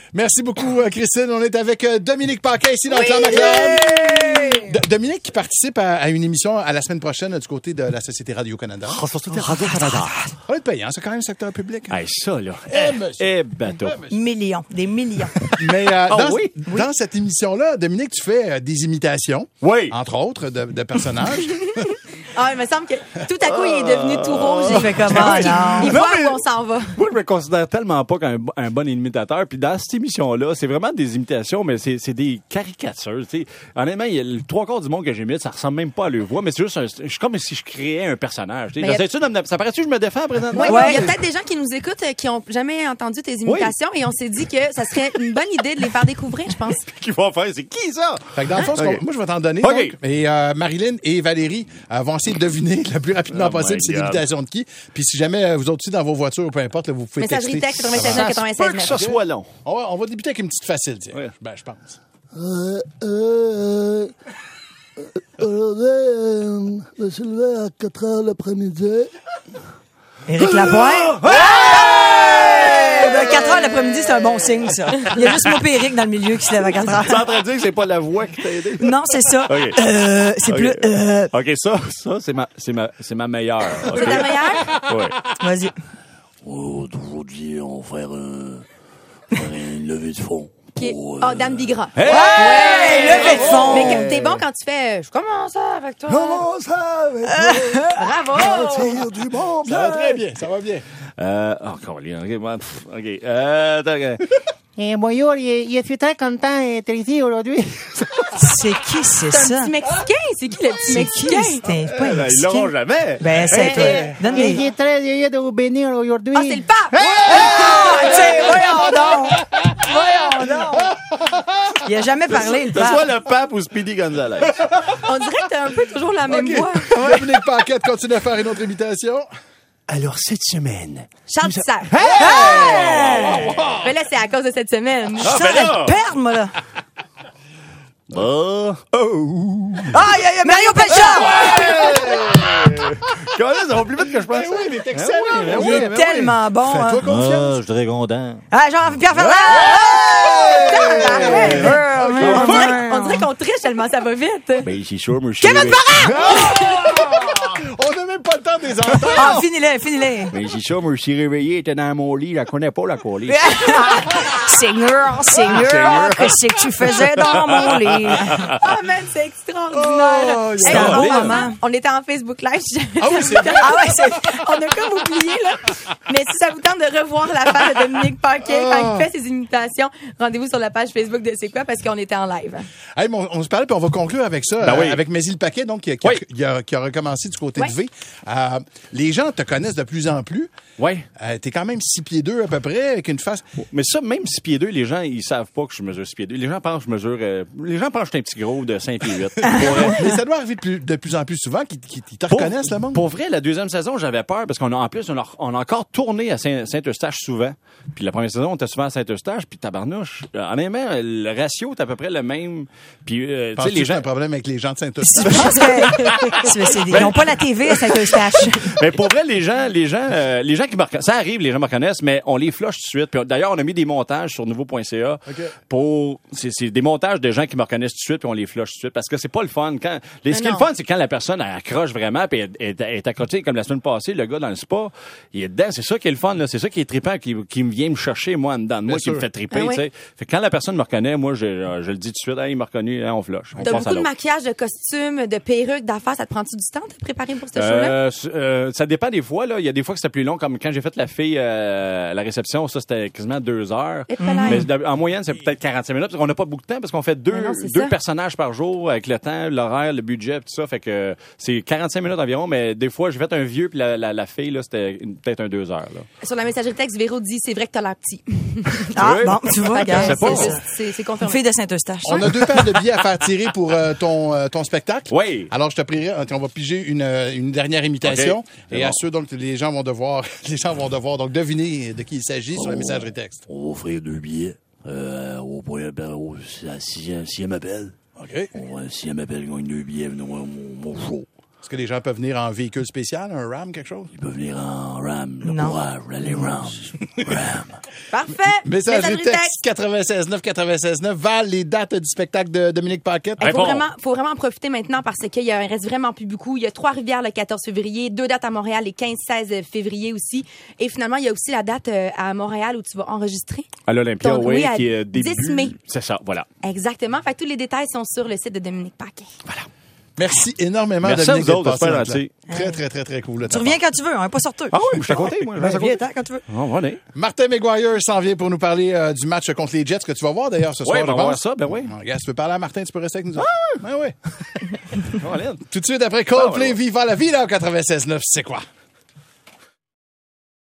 Merci beaucoup, Christine. On est avec Dominique Paquin ici dans le Clan McLeod. Dominique qui participe à une émission à la semaine prochaine du côté de la Société Radio-Canada. Radio-Canada. Ça va être payant, c'est quand même secteur public. Hey, ça, là. Bateau. Millions, des millions. Mais dans cette émission-là, Dominique, tu fais des imitations. Oui. Entre autres, de personnages. Ah, il me semble que tout à coup, il est devenu tout rouge. Il fait comment, là? Il voit où on s'en va. Moi, je me considère tellement pas comme un bon imitateur. Puis dans cette émission-là, c'est vraiment des imitations, mais c'est des caricatures. T'sais. Honnêtement, il y a le trois quarts du monde que j'imite, ça ressemble même pas à leur voix, mais c'est juste je suis comme si je créais un personnage. Ça paraît-tu que je me défends présentement? Oui, il y a peut-être des gens qui nous écoutent qui ont jamais entendu tes imitations et on s'est dit que ça serait une bonne idée de les faire découvrir, je pense. Qui vont faire? C'est qui ça? Fait que dans le fond, moi, je vais t'en donner. Donc, et Marilyn et Valérie vont essayer de deviner le plus rapidement possible c'est l'imitation de qui. Puis si jamais vous autres aussi dans vos voitures ou peu importe, là, vous pouvez texter. Messagerie texte 96 que ça soit long. On va débuter avec une petite facile, tiens. Oui. Ben, je pense. Aujourd'hui, je me suis levé à 4 heures l'après-midi. Éric Lapointe? Ouais! 4 heures l'après-midi, c'est un bon signe, ça. Il y a juste moi et Éric dans le milieu qui se lève à 4 heures. Tu es en train de dire que c'est pas la voix qui t'a aidé? Non, c'est ça. Okay. C'est plus... OK, ça c'est ma meilleure. Okay? C'est ta meilleure? Oui. Vas-y. Aujourd'hui, on va faire une levée de fond. Dan Bigra. Hey! Ouais, levée de fond. Mais t'es bon quand tu fais je commence avec toi. Comment ça avec toi? Bravo! Tire du bon. Ça va très bien, ça va bien. Encore, OK. Bonjour, je suis très content d'être ici aujourd'hui. C'est qui, c'est ça? C'est un petit Mexicain. C'est qui, le petit Mexicain? C'est pas un Mexicain. Ils l'auront jamais. Ben, c'est toi. Je suis très heureux de vous bénir aujourd'hui. Ah, c'est le pape! Voyons donc! Il a jamais parlé, le Que ce soit pape. le pape ou Speedy Gonzalez. On dirait que t'as un peu toujours la même voix. Dominique Paquette continue à faire une autre imitation. Alors, cette semaine... Charles Tissère. Mais là, c'est à cause de cette semaine. Ah, ben là! Perdre, moi, là. Oh! Ah, il y a Mario Pelcha! Comment ça va plus vite que je pense? Oui, il est excellent. Il est tellement bon. Fais-toi Hein. confiance. je dirais content. Ah, Jean-Pierre Ferland! On dirait qu'on triche tellement ça va vite. Ben, c'est sûr, moi, je Kevin Parent! On n'a même pas le temps de les entendre. Ah, finis-les. Mais c'est ça, moi, je suis réveillé, était dans mon lit, je la connais pas, la collée. Seigneur, qu'est-ce que tu faisais dans mon lit? Ah, man, c'est extraordinaire. Oh, C'est un beau moment. On était en Facebook Live. Ah oui, c'est vrai. Ah ouais, on a comme oublié, là. Mais si ça vous tente de revoir l'affaire de Dominique Paquet quand il fait ses imitations, rendez-vous sur la page Facebook de C'est quoi parce qu'on était en live. Hey, on se parlait, puis on va conclure avec ça, Ben oui. avec Mésil Paquet, donc, qui a recommencé du côté de V. Les gens te connaissent de plus en plus. Oui. T'es quand même 6'2" à peu près, avec une face... Mais ça, même 6 pieds 2, les gens, ils savent pas que je mesure 6 pieds 2. Les gens pensent que je mesure... les gens pensent que je suis un petit gros de 5 pieds 8. Mais ça doit arriver de plus en plus souvent qu'ils te reconnaissent, le monde. Pour vrai, la deuxième saison, j'avais peur parce qu'on a encore tourné à Saint-Eustache souvent. Puis la première saison, on était souvent à Saint-Eustache. Puis tabarnouche, honnêtement, le ratio est à peu près le même. Puis, tu sais, les gens... un problème avec les gens de Je Saint-Eustache. pense que ils n'ont pas la TV à Saint-Eustache. Mais pour vrai, les gens qui me reconnaissent, ça arrive, les gens me reconnaissent, mais on les flush tout de suite. Puis d'ailleurs, on a mis des montages sur nouveau.ca pour, c'est des montages de gens qui me reconnaissent tout de suite puis on les flush tout de suite parce que c'est pas le fun. Ce qui est le fun, c'est quand la personne elle accroche vraiment puis elle est accrochée comme la semaine passée, le gars dans le spa, il est dedans. C'est ça qui est le fun, là. C'est ça qui est trippant, qui me vient me chercher, moi, en dedans de moi, qui me fait tripper, tu sais. Fait que quand la personne me reconnaît, moi, je le dis tout de suite, hey, il m'a reconnu, hein, on flush. T'as beaucoup de maquillage, de costumes, de perruques, d'affaires. Ça te prend-tu du temps de te préparer pour ce show-là? Ça dépend des fois, là. Il y a des fois que c'était plus long, comme quand j'ai fait la fille à la réception, ça, c'était quasiment 2 heures. Mais en moyenne, c'est peut-être 45 minutes, parce qu'on n'a pas beaucoup de temps, parce qu'on fait deux personnages par jour, avec le temps, l'horaire, le budget, tout ça. Fait que c'est 45 minutes environ, mais des fois, j'ai fait un vieux, puis la fille, là, c'était peut-être 2 heures, là. Sur la messagerie texte, Véro dit, c'est vrai que t'as l'air petit. Bon, tu vois, regarde. C'est confirmé. Fille de Saint-Eustache. On a 2 paires de billets à faire tirer pour ton spectacle. Oui. Alors, je te prierai, on va piger une dernière imitation. Et à ceux, donc, les gens vont devoir donc deviner de qui il s'agit sur la messagerie texte. On va offrir 2 billets au sixième appel. OK. Sixième appel gagne 2 billets venir voir mon show. Est-ce que les gens peuvent venir en véhicule spécial, un Ram, quelque chose? Ils peuvent venir en Ram. Le Non. courage, les Rams. Ram. Parfait. Messagerie texte 96.9 Val, les dates du spectacle de Dominique Paquette. Il Réponds. faut vraiment en profiter maintenant parce qu'il reste vraiment plus beaucoup. Il y a Trois-Rivières le 14 février, 2 dates à Montréal les 15-16 février aussi. Et finalement, il y a aussi la date à Montréal où tu vas enregistrer. À l'Olympia, Donc, oui, oui, à qui est début. 10 mai. C'est ça, voilà. Exactement. Fait que tous les détails sont sur le site de Dominique Paquet. Merci énormément, Merci à Dominique, vous autres, d'être passé c'est en super temps. Très, très, très, très cool. Tu reviens quand tu veux, hein, pas sorteux. Ah oui, je suis à côté, moi. Je reste à côté. Viens, quand tu veux. On va aller. Martin McGuire s'en vient pour nous parler du match contre les Jets que tu vas voir d'ailleurs ce soir. Oui, on je va voir pense. ça, ben oui. Regarde, tu peux parler à Martin, tu peux rester avec nous. Ah oui. On va aller. Tout de suite après Coldplay, Viva la Vida au 96.9, c'est quoi?